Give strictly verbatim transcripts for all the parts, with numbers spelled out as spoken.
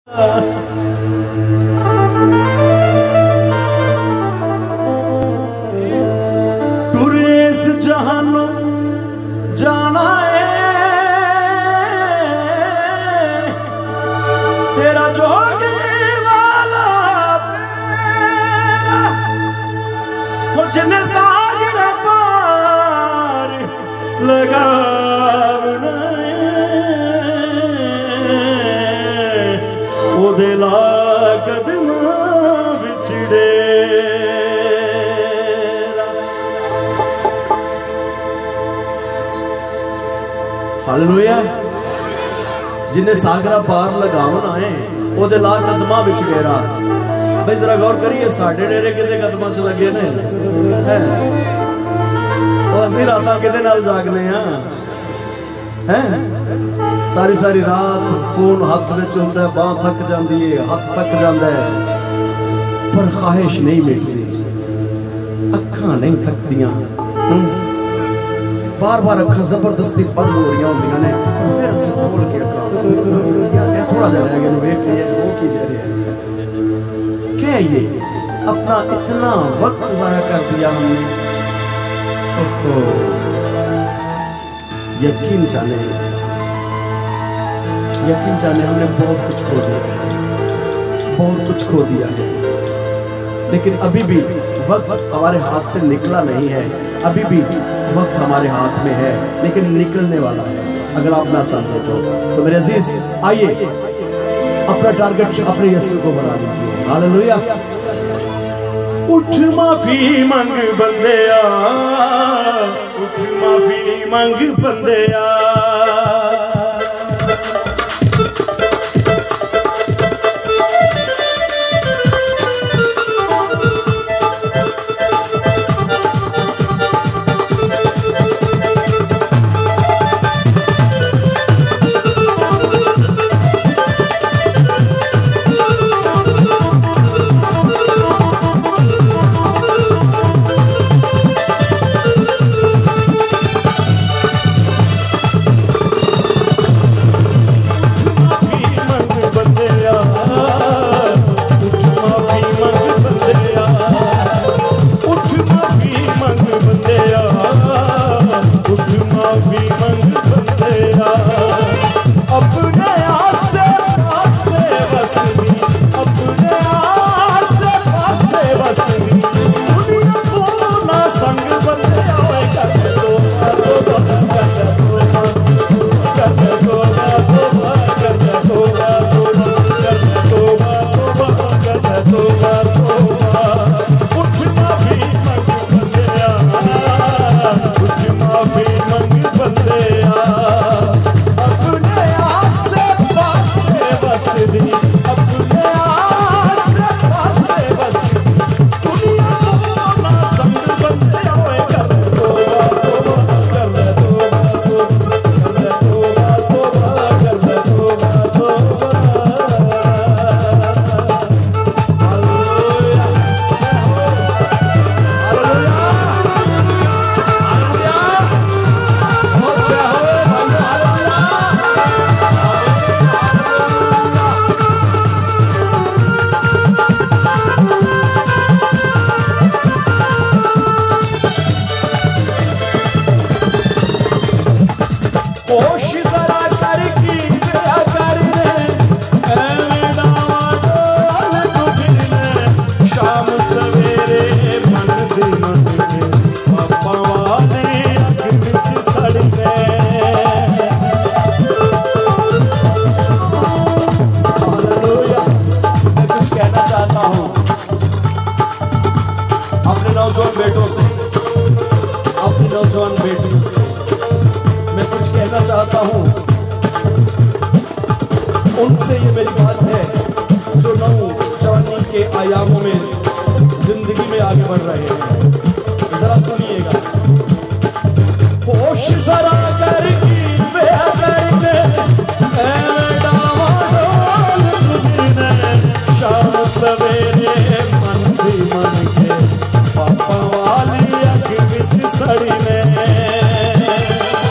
टुरेस जहानो जाना है तेरा जोगे वाला जिन्हें सागर पार लगा दिला कदम बिछड़े हालेलुया। जिन्हें सागरा पार लगावन आए वो दिला कदम बिछड़ेरा। भाई जरा गौर करिए साढ़े डेरे कितने कदम च लगे ने असि रात कि जागने हैं सारी सारी रात फोन हाथ में होंगे बांह थक जाती है हाथ थक जाता है पर ख्वाहिश नहीं मिटती अखा नहीं थकदियां बार बार अखा जबरदस्ती बंद हो रही होंगे ने फिर असं खोल के अखा थोड़ा जा रहा है वेख लिया वो की जा रहा है क्या ये अपना इतना वक्त जाया कर दिया हमने तो यकीन जाने यकीन जाने हमने बहुत कुछ खो दिया बहुत कुछ खो दिया है लेकिन अभी भी वक्त हमारे हाथ से निकला नहीं है अभी भी वक्त हमारे हाथ में है लेकिन निकलने वाला है अगर आप ना समझो तो मेरे अजीज आइए अपना टारगेट अपने यीशु को बना लीजिए हालेलुया। उठ माफी मंग बंदेया उठ माफी मंग बंदेया नौजवान बेटों से अपनी नौजवान बेटियों से मैं कुछ कहना चाहता हूँ उनसे ये मेरी बात है जो नौजवानी के आयामों में जिंदगी में आगे बढ़ रहे हैं जरा सुनिएगा होश जरा करके शाम सवेरे मन भी मन के पापा वाली अख विच सड़ी ने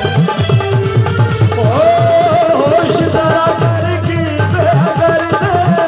होश जरा करके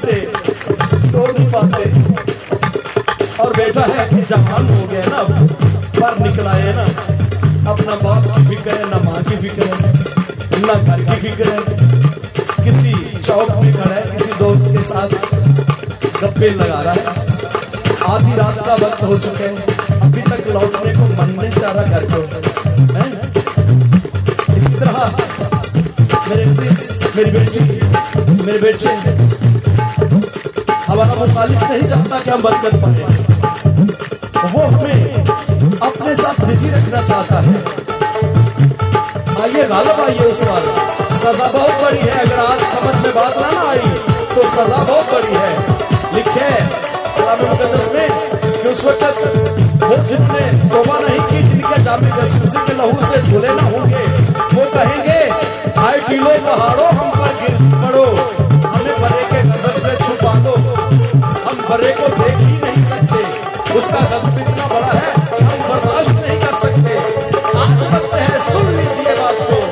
से सो नहीं पाते। और बेटा है कि जवान हो गया ना, पर निकला है ना, अपना बाप की फिक्र है, ना माँ की फिक्र है, ना घर की फिक्र है। किसी चौक में खड़ा है, किसी दोस्त के साथ गप्पे लगा रहा है। आधी रात का वक्त हो चुके हैं, अभी तक लौटने को मन नहीं चाह रहा घर को। इसी तरह मेरे मेरी बेटी मेरे बेटे हमारा मुखालिफ नहीं चाहता कि हम बरकत पाए, वो हमें अपने साथ बिजी रखना चाहता है। आइए गालब आइए उस पर। सजा बहुत बड़ी है, अगर आज समझ में बात ना ना आई तो सजा बहुत बड़ी है। लिखे कलाम मुकद्दस में कि उस वक्त वो जितने तौबा नहीं की, जिनके जामे गसूसी के लहू से धुले ना होंगे, वो कहेंगे आए टीलों पहाड़ों हम पर गिर पड़ो, हमें बड़े के नजर से छुपा दो, हम बड़े को देख ही नहीं सकते, उसका गज़ब इतना बड़ा है कि हम बर्दाश्त नहीं कर सकते। आज वक्त है, सुन लीजिए बात को।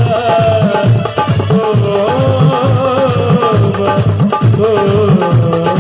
Oh